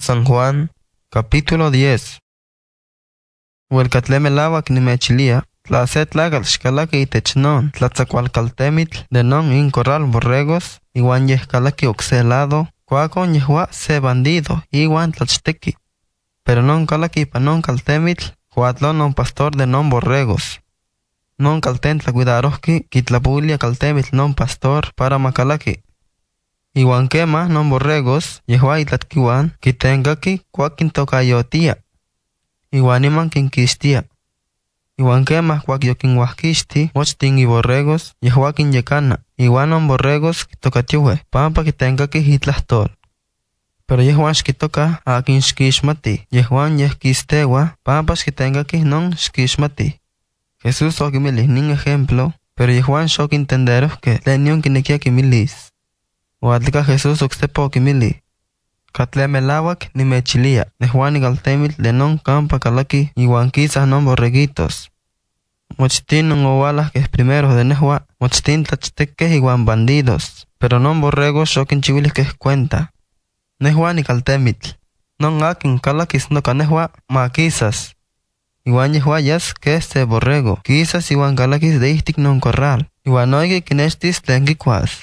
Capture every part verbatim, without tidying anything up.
San Juan, capítulo diez. Huelcatleme lawak nimechilia, tla se tlagal xkalaki itech non, tlatzacualcaltemitl de non in corral borregos, iwan yehkalaki okse lado, kuakon yehua se bandido, iwan tlachteki. Pero non kalaki pa non caltemitl, kuatlon non pastor de non borregos. Non calten tlacuidarohki, kitlapulia caltemitl non pastor para makalaki. Iwan kema non borregos, yehua itlatkiwan, kitengaki kuakin tokayotia. Iwan iman kinkistia. Iwan kema kuak yokinwahkixti, mochtin i borregos, yehua kinyekana. Iwan non borregos kitokatiuhe, pampa kitengaki hitlahtol. Pero yehuan xkitoka akin xkixmati, yehuan yehkistewa, pampa xkitengaki non xkixmati. Jesús okimili nin ejemplo, pero yehuan xokintenderohke tlen kinekia kimilis. Oatlika Jesús oksepa okimili: Katle melawak nimechilia, nehuan ikaltemitl de non campa kalaki iwan kisah non borreguitos. Mochtin non owalah primeros de nehua, mochtin tlachtekeh iwan bandidos, pero non borregos xokinchiwilihkeh cuenta. Nehuan ikaltemitl, non akin kalakis noka nehua ma kisas. Iwan yehua yas que se borrego, kisas iwan kalakis de ihtik non corral, iwan oigi kinextis tlen kikuas.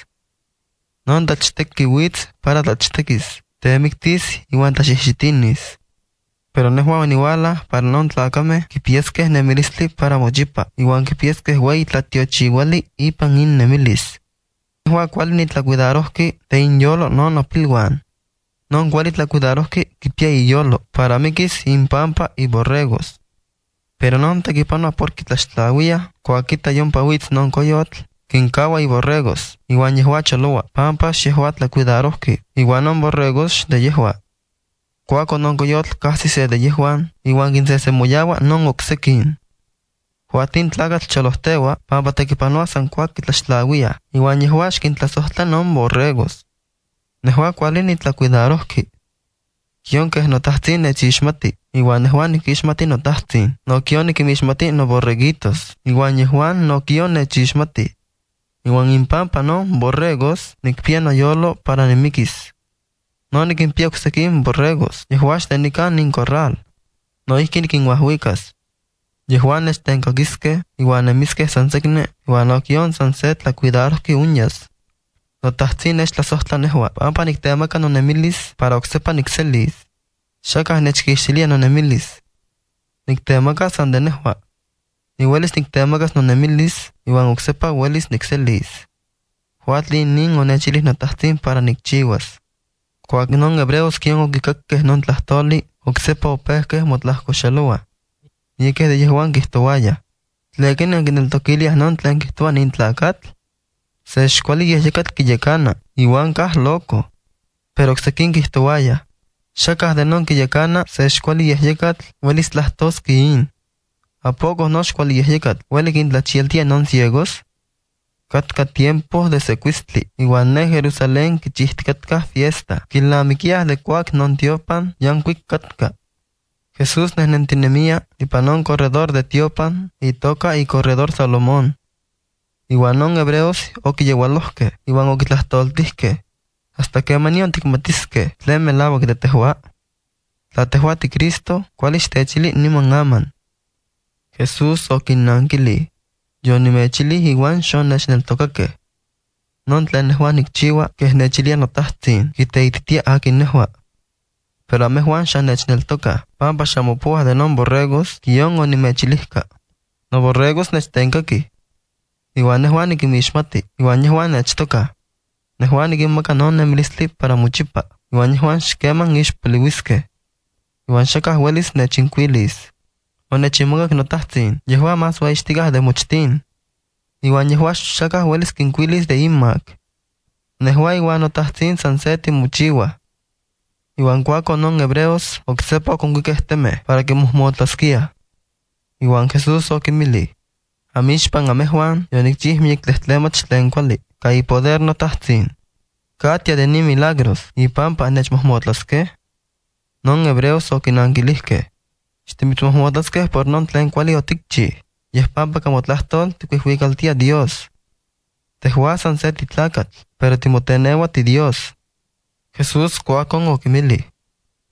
Non tlachteki witz para tlachtekis, temiktis iwan tlachixitinis. Pero nehua oniwala para non tlakame kipieskeh nemilistli para mochipa, iwan kipieskeh wei tlatiochiwali ipan in nemilis. Nehua kuali nitlacuidarohki te inyolo non opilwan. Non kuali tlacuidarohki kipia iyolo para mikis impampa y borregos. Pero non tekipanoa por kitlaxtlawia, kuakita yompa witz non coyotl, kinkawa y borregos, iwan yehua choloa, pampa yehua tlacuidarohki, iwan non borregos de yehua. Kuako non coyotl casi se de yehuan, iwan kinsesemoyawa non oksekin. Huatin tlagatl cholohtewa, pampa tekipanoa san kuak kitlaxtlawia, iwan yehua xkintlasohtla non borregos. Nehua kuali nitlacuidarohki. Kionkeh notahtzin nechixmati, iwan nehuan nikixmati notahtzin, no kion nikimixmati no borreguitos, iwan yehuan no kion nechixmati. Iwan impampa no borregos nikpia noyolo para nimikis. No nikimpia oksekin borregos, yehuan xtenikan nin corral. No ihki nikinwahwikas. Yehuan nechtenkakiskeh, iwan nemiskeh san sekne, iwan no kion san se tlacuidarohki uñas. Notahtzin nechtlasohtla nehua, pampa niktemaka nonemilis para oksepa nikselis. Xakah nechkixtilia nonemilis. Niktemaka san de nehua. Niwelis niktemakas nonemilis, iwan oksepa welis nikselis. Huatlin nin onechilis notahtzin para nikchiwas. Kuak non hebreos kion okikakkeh non tlahtoli, oksepa opehkeh motlahkoxaloa. Yekeh de yehuan kihtowaya: Tlekin ankineltokiliah non tlen kihtowa nin tlakatl? Se xkuali yehyekatl kiyekana, iwan kah loco. Pero oksekin kihtowaya: Xakah de non kiyekana se xkuali yehyekatl welis tlahtoski in. ¿A poco no xkuali yehyekatl weli kintlachieltia non ciegos? Katka tiempos de secuistli, iwan ne Jerusalén kichihtikatkaa fiesta, kilnamikiah de kuak non tiopan yankuik katka. Jesús nehnentinemia ipan non corredor de tiopan, itoka y corredor Salomón. Iwan non hebreos okiyeualohkeh, iwan okitlahtoltihkeh: Hasta que manion tikmatiskeh tlen melawak de tehua. Tla tehua ti Cristo, kuali xtechili niman aman. Jesús okinnankili: Yonimechili iwan xonnechneltokakeh. Non tlen nehua nikchiwa keh nechilia notahtzin, kiteititia akin nehua. Pero amehuan xannechneltokah, pampa xamopuah de non borregos kion onimechilihka. No borregos nechtenkaki. Iwan nehuan nikimixmati, iwan yehuan nechtokah. Nehuan nikinmaka non nemilistli para mochipa, iwan yehuan xkeman ixpoliwiskeh. Iwan xakah welis nechinkuilis. Onechinmakak notahtzin, yehua mas ueyixtikah de mochtin. Iwan yehua xakah welis kinkuilis de inmak. Nehua iwan notahtzin san se timochiwah. Iwan kuako non hebreos oksepa okonkuikeh temeh para kimohmotlaskiah. Iwan Jesús okimili: Amixpan amehuan yonikchih miyek tlehtlemach tlen kuali, ka ipoder notahtzin. Katia de ni milagros, ipampa nechmohmotlaskeh. Non hebreos okinankilihkeh: Xtimitzmohmotlaskeh por non tlen kuali otikchih, yehpampa kamotlahtol tikuihwikaltia Dios. Tehua san se titlakatl, pero timotenewa ti Dios. Jesús kuakon okimili: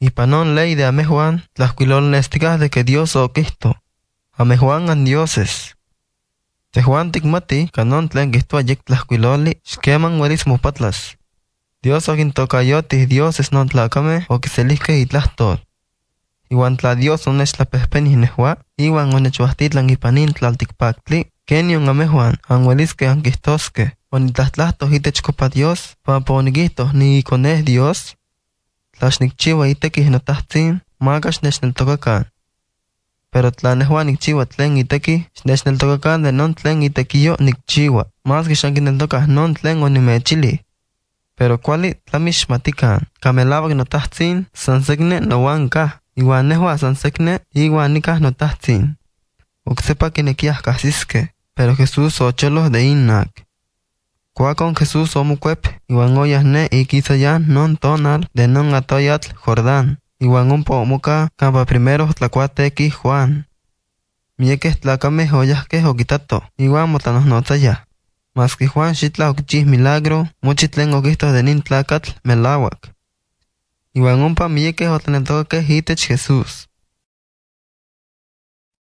Ipanon ley de amejuan, tlascuilolnesticas de que Dios o Cristo. Amejuan an dioses. Tejuan ticmati, canon tlen quistua yek tlascuiloli, xqueman huelis mopatlas. Dios o quintocayotis dioses non tlacame o quiselisque itlastol. Iwan tla Dios onex tlapehpenis nehua, iwan onechuastitlan ipanin tlalticpactli, kenion amejuan anhuelisque anquistosque, onitlastlahtos itech copa Dios, pampa oniquihtos ni iconeh Dios. Tlaxnicchiua itequih notahtzin, maka xnechneltocacan. Pero tla nehua nicchiua tlen itequih, xnechneltocacan de non tlen itequiyo nicchiua, mas que xanquineltocas non tlen onimechili. Pero cuali tlamixmatican, camelavac notahtzin, sansecne nowan cah, iwan nehua sansecne, iwan nicah notahtzin. Ocsepa quinequiah casisque, pero Jesús ocholos de innac. Cuacon Jesús omocuep, iwan oyasne iquisayan non tonal de non atoyatl Jordán, iwan ompa omoca campa primero tlacuatequi Juan. Mieques tlacameh oyasqueh oquitato, iwan motanohnotzayah. Mas que Juan xitla oquichih milagro, mochi tlen oquihtos de nin tlacatl melauac. Iwan ompa mieques otlaneltocaqueh itech Jesús.